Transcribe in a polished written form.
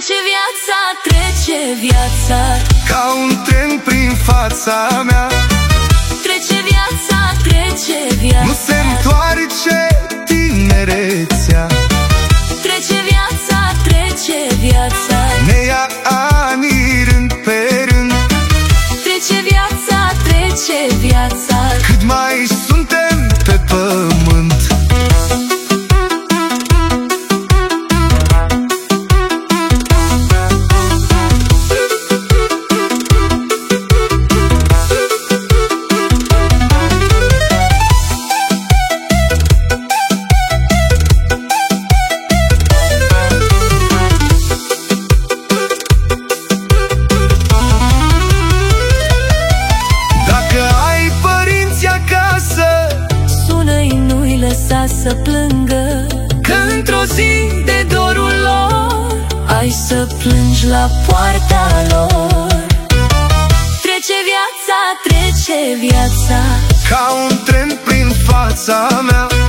Trece viața, trece viața ca un tren prin fața mea. Trece viața, trece viața, nu se întoarce tinerețea. Trece viața, trece viața, ne ia anii rând pe rând. Trece viața, trece viața, cât mai suntem pe pământ. Lăsa să plângă, că într-o zi de dorul lor ai să plângi la poarta lor. Trece viața, trece viața ca un tren prin fața mea.